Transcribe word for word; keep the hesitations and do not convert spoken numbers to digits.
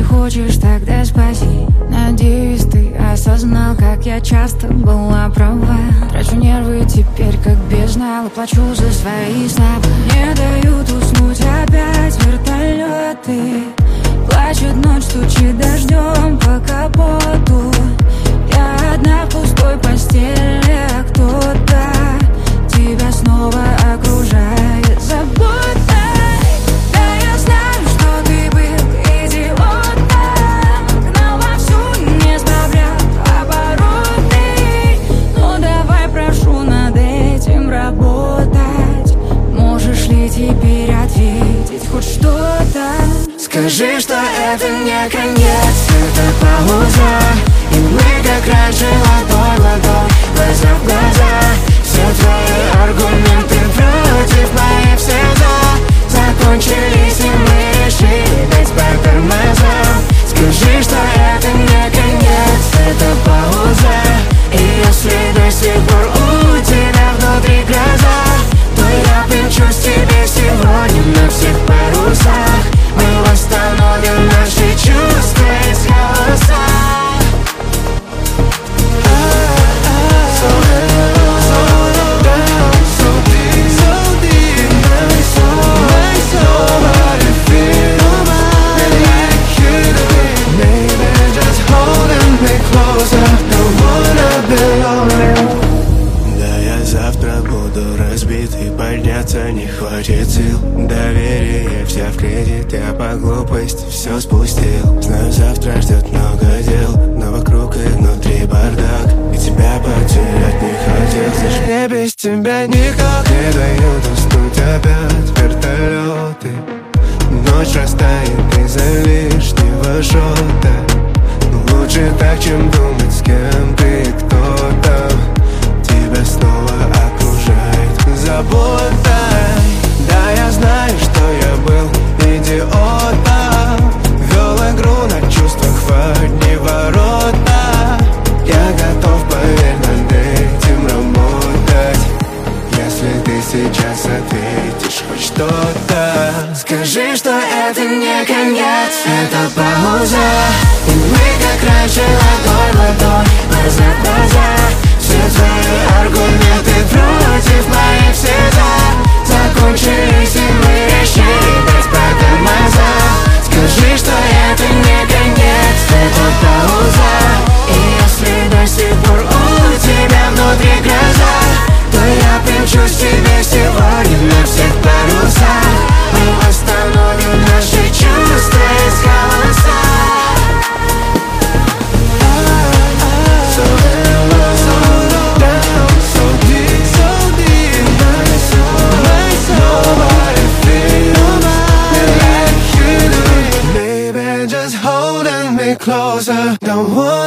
хочешь, тогда спаси. Надеюсь, ты осознал, как я часто была права. Трачу нервы теперь как бездна, плачу за свои слова. Не дают уснуть опять вертолеты. Плачет ночь, стучит дождем по капоту. Я одна в пустой постели, а кто-то тебя снова окружает заботой. Да, я знаю, что ты был идиотом, гнал вовсю, не сбавлял обороты. Ну давай, прошу, над этим работать. Можешь ли теперь ответить хоть что-то? Скажи, что это не конец, это пауза. И мы как раньше, ладонь в ладонь, глаза в глаза. Все твои аргументы против моих всегда закончились, и мы решили дать по тормозам. Скажи, что это не конец, это пауза. И если до сих пор у тебя внутри гроза, то я примчусь тебе сегодня на всех парусах. Мы восстановим наши чувства из хаоса. Подняться не хватит сил. Доверие взяв кредит, я по глупости все спустил. Знаю, завтра ждет много дел, но вокруг и внутри бардак. И тебя потерять не хотел. Знаешь, мне без тебя никак не дают уснуть опять вертолеты. Ночь растает из-за лишнего шота. Лучше так, чем думать, с кем ты и кто там. Тебя снова окружает забота. Да, я знаю, что я был идиотом. Вел игру на чувствах в одни ворота. Я готов, поверь, над этим работать. Если ты сейчас ответишь хоть что-то. Скажи, что это не конец, это пауза. И мы как раньше, ладонь в ладонь, глаза в глаза. Все твои аргументы против моих всегда закончились, и мы решили дать по тормозам. Скажи, что это не конец, это пауза. И если до сих пор у тебя внутри гроза, то я примчусь тебе сегодня на всех парусах. Мы восстановим наши чувства из хаоса. Closer, don't worry.